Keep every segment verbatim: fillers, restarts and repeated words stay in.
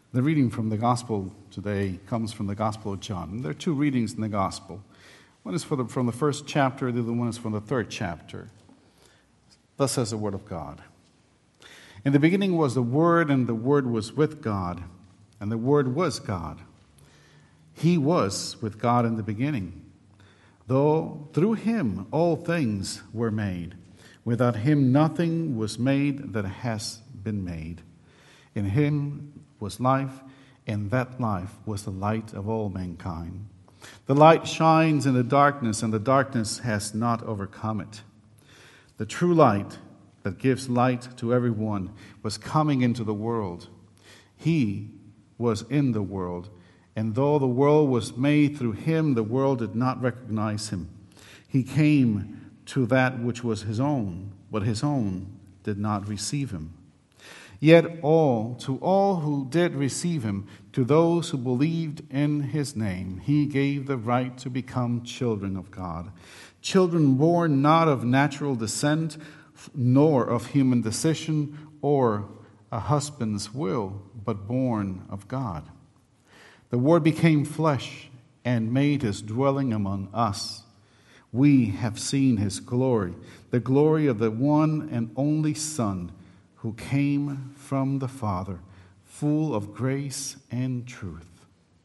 The reading from the Gospel today comes from the Gospel of John. There are two readings in the Gospel. One is for the, from the first chapter, the other one is from the third chapter. Thus says the Word of God. In the beginning was the Word, and the Word was with God, and the Word was God. He was with God in the beginning. Though through him all things were made. Without him nothing was made that has been made. In him was life, and that life was the light of all mankind. The light shines in the darkness, and the darkness has not overcome it. The true light that gives light to everyone was coming into the world. He was in the world, and though the world was made through him, the world did not recognize him. He came to that which was his own, but his own did not receive him. Yet all, to all who did receive him, to those who believed in his name, he gave the right to become children of God. Children born not of natural descent, nor of human decision or a husband's will, but born of God. The Word became flesh and made his dwelling among us. We have seen his glory, the glory of the one and only Son, who came from the Father, full of grace and truth.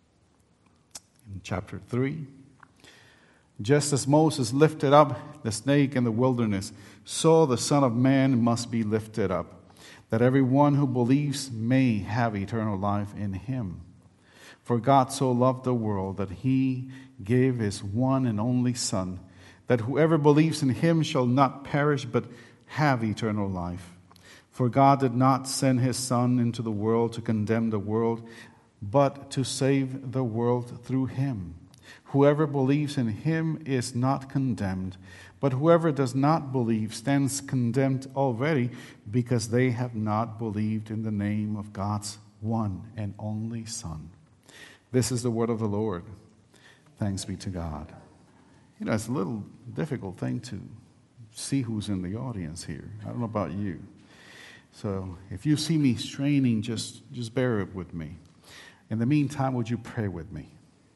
In chapter three, just as Moses lifted up the snake in the wilderness, so the Son of Man must be lifted up, that everyone who believes may have eternal life in him. For God so loved the world that he gave his one and only Son, that whoever believes in him shall not perish but have eternal life. For God did not send his Son into the world to condemn the world, but to save the world through him. Whoever believes in him is not condemned, but whoever does not believe stands condemned already, because they have not believed in the name of God's one and only Son. This is the word of the Lord. Thanks be to God. You know, it's a little difficult thing to see who's in the audience here. I don't know about you. So if you see me straining, just, just bear it with me. In the meantime, would you pray with me?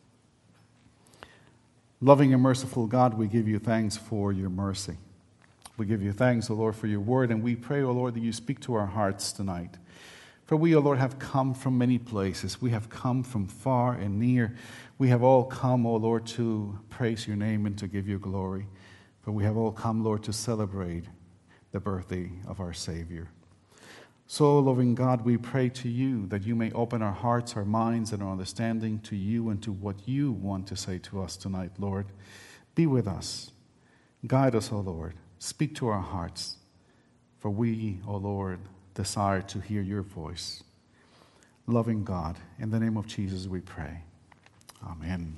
Loving and merciful God, we give you thanks for your mercy. We give you thanks, O Lord, for your word, and we pray, O Lord, that you speak to our hearts tonight. For we, O Lord, have come from many places. We have come from far and near. We have all come, O Lord, to praise your name and to give you glory. For we have all come, Lord, to celebrate the birthday of our Savior. So, loving God, we pray to you that you may open our hearts, our minds, and our understanding to you and to what you want to say to us tonight, Lord. Be with us. Guide us, O Lord. Speak to our hearts. For we, O Lord, desire to hear your voice. Loving God, in the name of Jesus we pray. Amen.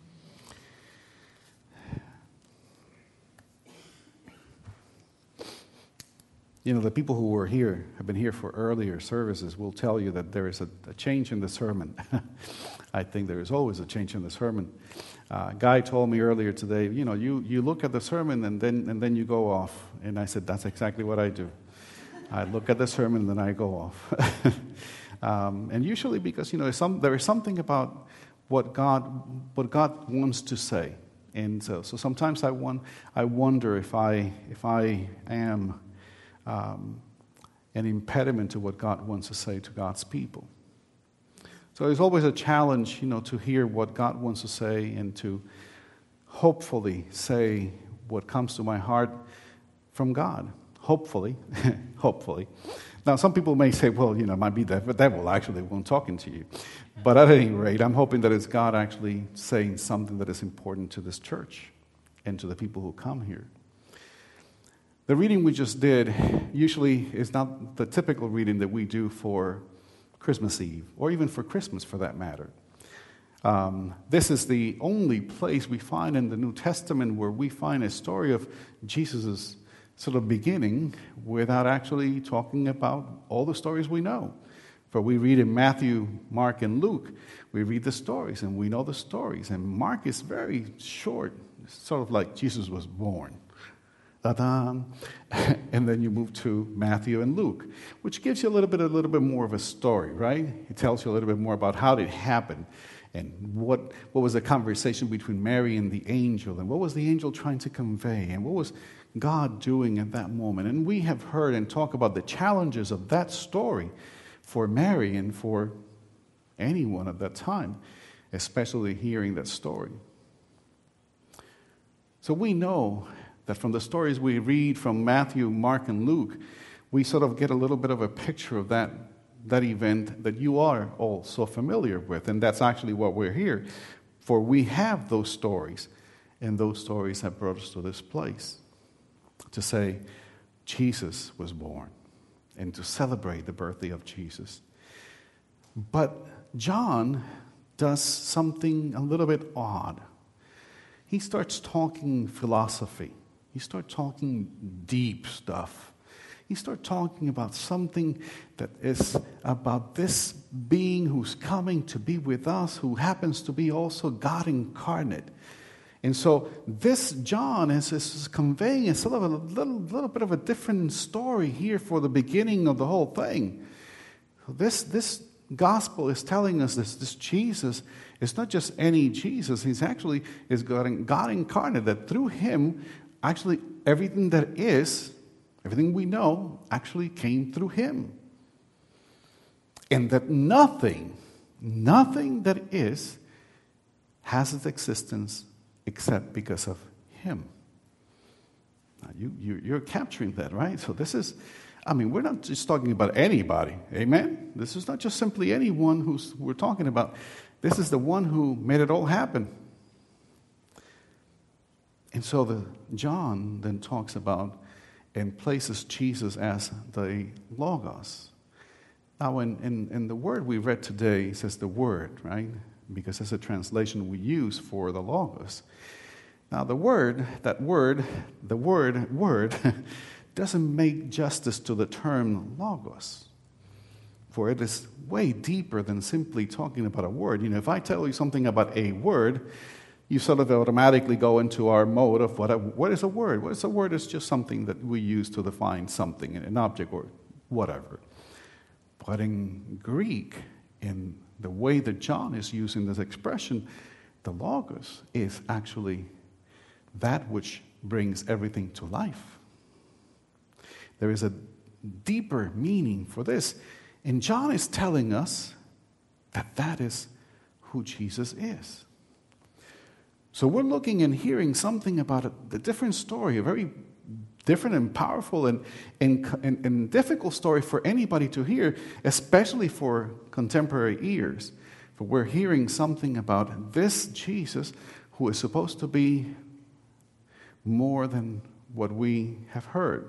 You know, the people who were here, have been here for earlier services, will tell you that there is a, a change in the sermon. I think there is always a change in the sermon. Uh, Guy told me earlier today, you know, you, you look at the sermon and then and then you go off. And I said, that's exactly what I do. I look at the sermon and then I go off. um, and usually because, you know, some, there is something about what God what God wants to say. And so, so sometimes I, want, I wonder if I if I am Um, an impediment to what God wants to say to God's people. So there's always a challenge, you know, to hear what God wants to say and to hopefully say what comes to my heart from God. Hopefully, hopefully. Now, some people may say, well, you know, it might be that the devil actually won't talking to you. But at any rate, I'm hoping that it's God actually saying something that is important to this church and to the people who come here. The reading we just did usually is not the typical reading that we do for Christmas Eve, or even for Christmas for that matter. Um, this is the only place we find in the New Testament where we find a story of Jesus' sort of beginning without actually talking about all the stories we know. For we read in Matthew, Mark, and Luke, we read the stories and we know the stories. And Mark is very short, sort of like Jesus was born. Ta-da. And then you move to Matthew and Luke, which gives you a little bit, a little bit more of a story, right? It tells you a little bit more about how it happened and what, what was the conversation between Mary and the angel, and what was the angel trying to convey, and what was God doing at that moment. And we have heard and talked about the challenges of that story for Mary and for anyone at that time, especially hearing that story. So we know that from the stories we read from Matthew, Mark, and Luke, we sort of get a little bit of a picture of that, that event that you are all so familiar with. And that's actually what we're here for. We have those stories, and those stories have brought us to this place to say Jesus was born and to celebrate the birthday of Jesus. But John does something a little bit odd. He starts talking philosophy. He starts talking deep stuff. He starts talking about something that is about this being who's coming to be with us, who happens to be also God incarnate. And so this John is, is conveying a sort of a little, little bit of a different story here for the beginning of the whole thing. So this, this gospel is telling us this, this Jesus is not just any Jesus. He's actually is God, God incarnate, that through him, actually everything that is, everything we know, actually came through him. And that nothing, nothing that is, has its existence except because of him. Now you, you, you're capturing that, right? So this is, I mean, we're not just talking about anybody, amen? This is not just simply anyone who's we're talking about. This is the one who made it all happen. And so the John then talks about and places Jesus as the Logos. Now, in, in, in the word we read today, it says the Word, right? Because that's a translation we use for the Logos. Now, the word, that word, the word, word, doesn't make justice to the term Logos. For it is way deeper than simply talking about a word. You know, if I tell you something about a word, you sort of automatically go into our mode of what, a, what is a word? What is a word? It's just something that we use to define something, an object or whatever. But in Greek, in the way that John is using this expression, the Logos is actually that which brings everything to life. There is a deeper meaning for this. And John is telling us that that is who Jesus is. So we're looking and hearing something about a, a different story, a very different and powerful and, and, and, and difficult story for anybody to hear, especially for contemporary ears. For we're hearing something about this Jesus who is supposed to be more than what we have heard.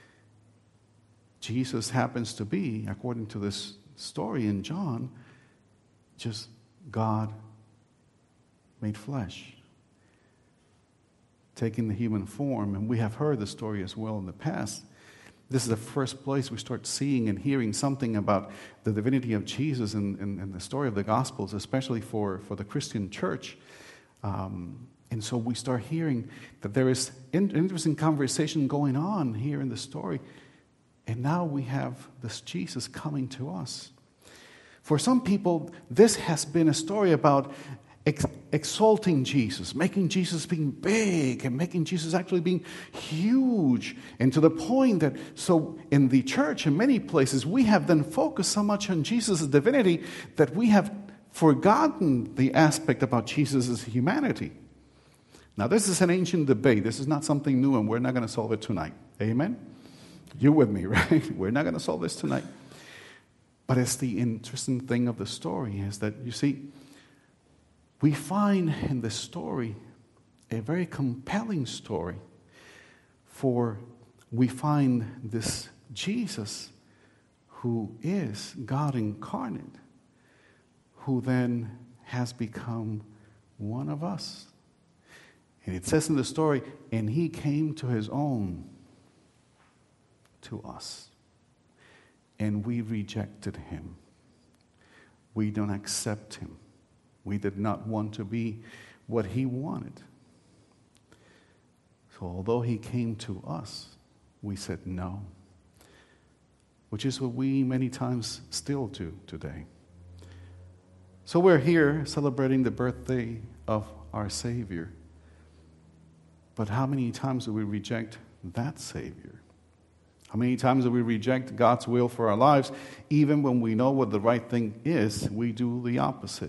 Jesus happens to be, according to this story in John, just God made flesh, taking the human form. And we have heard the story as well in the past. This is the first place we start seeing and hearing something about the divinity of Jesus in, in, in the story of the Gospels, especially for, for the Christian church. Um, and so we start hearing that there is an interesting conversation going on here in the story. And now we have this Jesus coming to us. For some people, this has been a story about ex- exalting Jesus, making Jesus being big and making Jesus actually being huge. And to the point that, so in the church, in many places, we have then focused so much on Jesus' divinity that we have forgotten the aspect about Jesus' humanity. Now, this is an ancient debate. This is not something new, and we're not going to solve it tonight. Amen? You with me, right? We're not going to solve this tonight. But it's the interesting thing of the story is that, you see, we find in the story a very compelling story. For we find this Jesus who is God incarnate, who then has become one of us. And it says in the story, and he came to his own, to us. And we rejected him. We don't accept him. We did not want to be what he wanted. So although he came to us, we said no, which is what we many times still do today. So we're here celebrating the birthday of our Savior. But how many times do we reject that Savior? How many times do we reject God's will for our lives? Even when we know what the right thing is, we do the opposite.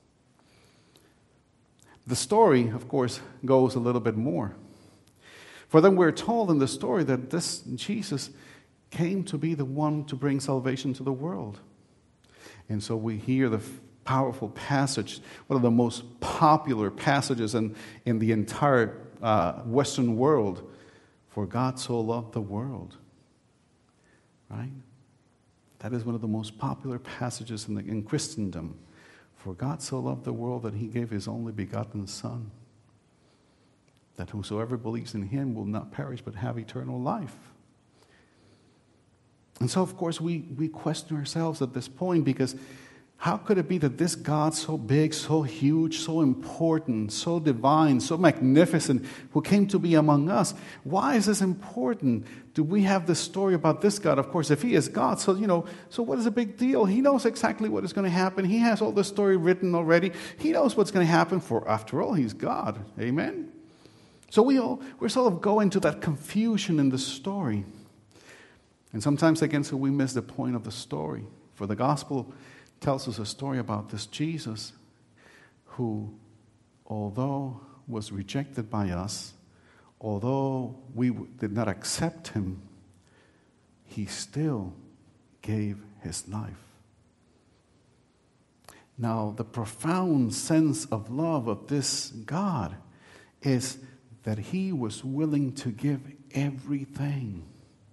The story, of course, goes a little bit more. For then we're told in the story that this Jesus came to be the one to bring salvation to the world. And so we hear the powerful passage, one of the most popular passages in, in the entire uh, Western world. For God so loved the world. Right? That is one of the most popular passages in, the, in Christendom. For God so loved the world that he gave his only begotten Son, that whosoever believes in him will not perish but have eternal life. And so, of course, we, we question ourselves at this point, because how could it be that this God so big, so huge, so important, so divine, so magnificent, who came to be among us, why is this important? Do we have this story about this God? Of course, if he is God, so, you know, so what is the big deal? He knows exactly what is going to happen. He has all the story written already. He knows what's going to happen, for after all, he's God. Amen? So we all, we're sort of go into that confusion in the story. And sometimes, again, so we miss the point of the story. For the gospel tells us a story about this Jesus who, although was rejected by us, although we did not accept him, he still gave his life. Now, the profound sense of love of this God is that he was willing to give everything.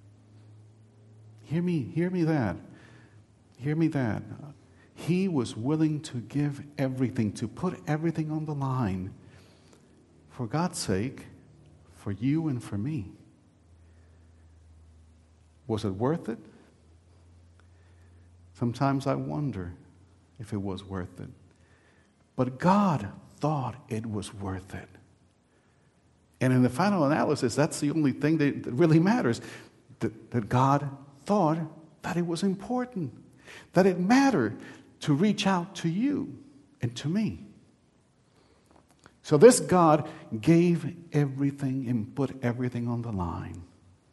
Hear me, hear me that. Hear me that. He was willing to give everything, to put everything on the line for God's sake, for you and for me. Was it worth it? Sometimes I wonder if it was worth it. But God thought it was worth it. And in the final analysis, that's the only thing that really matters, that, that God thought that it was important, that it mattered to reach out to you and to me. So this God gave everything and put everything on the line.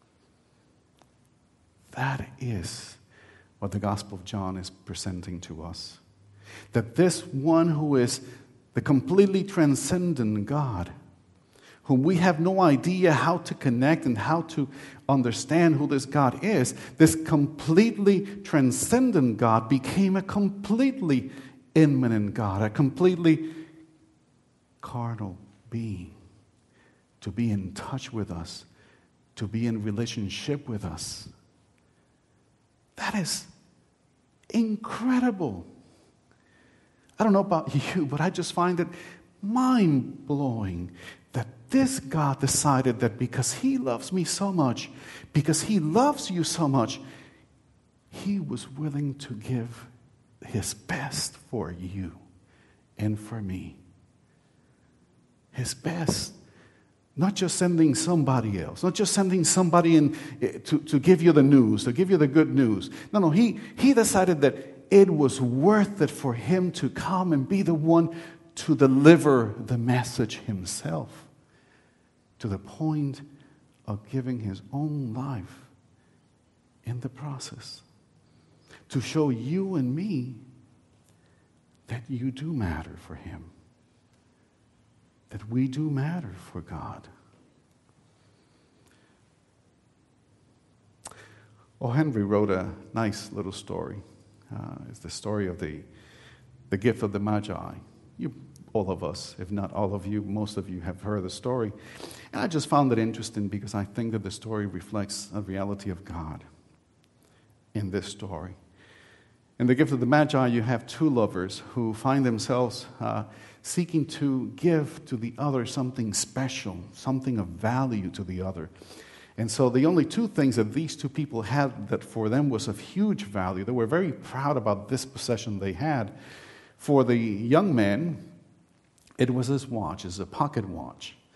That is what the Gospel of John is presenting to us. That this one who is the completely transcendent God, whom we have no idea how to connect and how to understand who this God is, this completely transcendent God became a completely immanent God, a completely carnal being, to be in touch with us, to be in relationship with us. That is incredible. I don't know about you, but I just find it mind-blowing that this God decided that because he loves me so much, because he loves you so much, he was willing to give his best for you and for me. His best. Not just sending somebody else, not just sending somebody in to, to give you the news, to give you the good news. No, no, he, he decided that it was worth it for him to come and be the one to deliver the message himself, to the point of giving his own life in the process, to show you and me that you do matter for him, that we do matter for God. O. Henry wrote a nice little story. Uh, it's the story of the, the gift of the Magi. You, all of us, if not all of you, most of you have heard the story. And I just found it interesting because I think that the story reflects a reality of God in this story. In the gift of the Magi, you have two lovers who find themselves uh, seeking to give to the other something special, something of value to the other. And so the only two things that these two people had that for them was of huge value, they were very proud about this possession they had. For the young man, it was his watch, it's a pocket watch,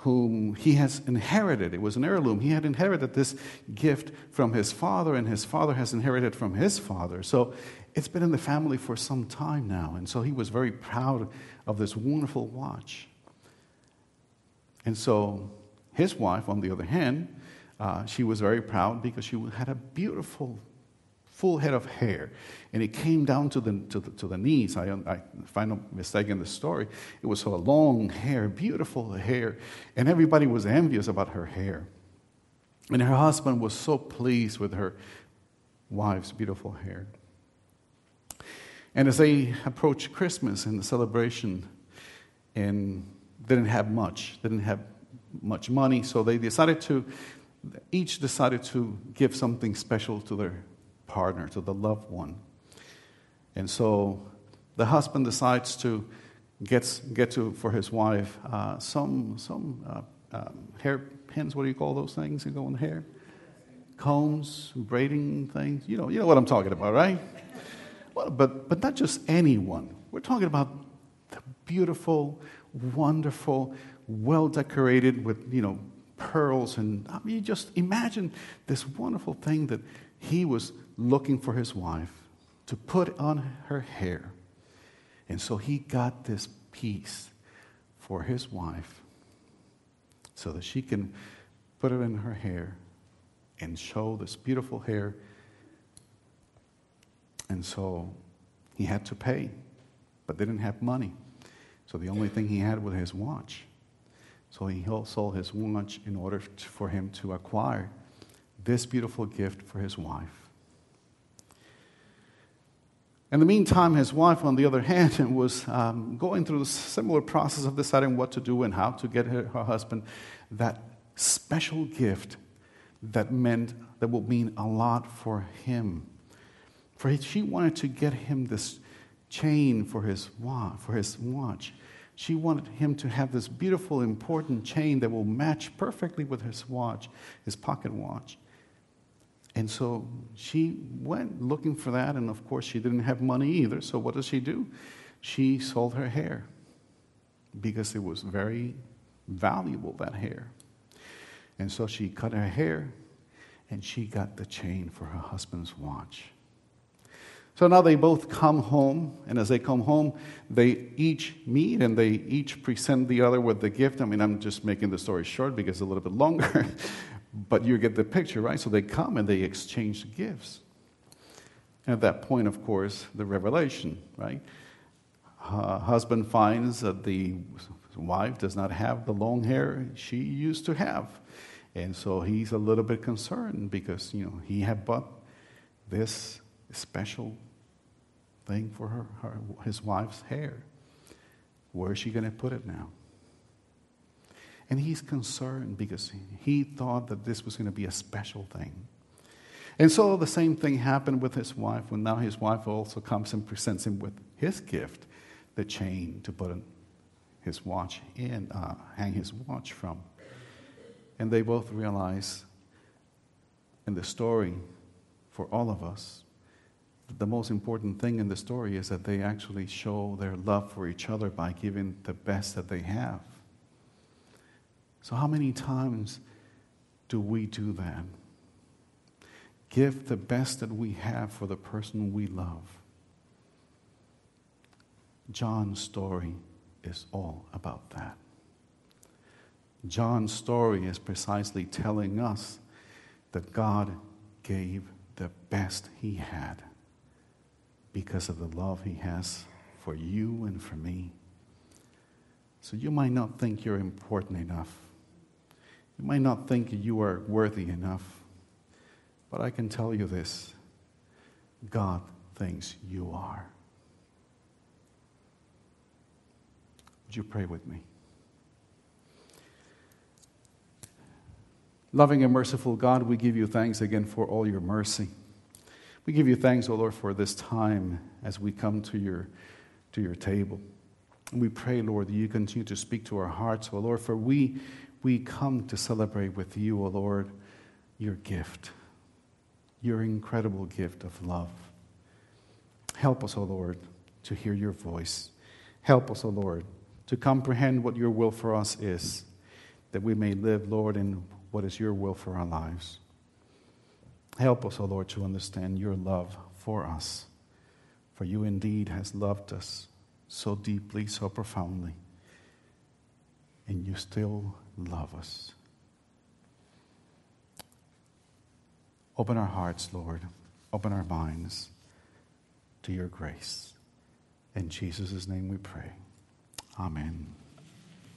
whom he has inherited. It was an heirloom. He had inherited this gift from his father, and his father has inherited from his father. So it's been in the family for some time now. And so he was very proud of this wonderful watch. And so his wife, on the other hand, uh, she was very proud because she had a beautiful, full head of hair. And it came down to the, to the, to the knees. I, I, if I'm not mistaken the story, it was so long hair, beautiful hair. And everybody was envious about her hair. And her husband was so pleased with her wife's beautiful hair. And as they approached Christmas and the celebration, and didn't have much, didn't have much money, so they decided to, each decided to give something special to their partner, to the loved one. And so the husband decides to get, get to, for his wife, uh, some, some uh, um, hair pins, what do you call those things that go in the hair? Combs, braiding things, you know, you know what I'm talking about, right? Well, but, but not just anyone. We're talking about the beautiful, wonderful, well-decorated with, you know, pearls. And I mean, just imagine this wonderful thing that he was looking for his wife to put on her hair. And so he got this piece for his wife so that she can put it in her hair and show this beautiful hair. And so he had to pay, but didn't have money. So the only thing he had was his watch. So he sold his watch in order to, for him to acquire this beautiful gift for his wife. In the meantime, his wife, on the other hand, was um, going through a similar process of deciding what to do and how to get her, her husband that special gift that meant, that would mean a lot for him. For he, she wanted to get him this chain for his watch, for his watch. She wanted him to have this beautiful, important chain that will match perfectly with his watch, his pocket watch. And so she went looking for that, and of course she didn't have money either. So what does she do? She sold her hair because it was very valuable, that hair. And so she cut her hair, and she got the chain for her husband's watch. So now they both come home, and as they come home, they each meet and they each present the other with the gift. I mean, I'm just making the story short because it's a little bit longer, but you get the picture, right? So they come and they exchange gifts. And at that point, of course, the revelation, right? Uh, husband finds that the wife does not have the long hair she used to have. And so he's a little bit concerned because, you know, he had bought this special thing for her, her his wife's hair. Where is she going to put it now? And he's concerned because he thought that this was going to be a special thing. And so the same thing happened with his wife, when now his wife also comes and presents him with his gift, the chain to put his watch in, uh, hang his watch from. And they both realize in the story, for all of us, the most important thing in the story is that they actually show their love for each other by giving the best that they have. So how many times do we do that? Give the best that we have for the person we love. John's story is all about that. John's story is precisely telling us that God gave the best he had because of the love he has for you and for me. So you might not think you're important enough. You might not think you are worthy enough. But I can tell you this, God thinks you are. Would you pray with me? Loving and merciful God, we give you thanks again for all your mercy. We give you thanks, O Lord, for this time as we come to your, to your table. And we pray, Lord, that you continue to speak to our hearts, O Lord, for we, we come to celebrate with you, O Lord, your gift, your incredible gift of love. Help us, O Lord, to hear your voice. Help us, O Lord, to comprehend what your will for us is. that we may live, Lord, in what is your will for our lives. Help us, O Lord, to understand your love for us. For you indeed has loved us so deeply, so profoundly, and you still love us. Open our hearts, Lord. Open our minds to your grace. In Jesus' name we pray. Amen.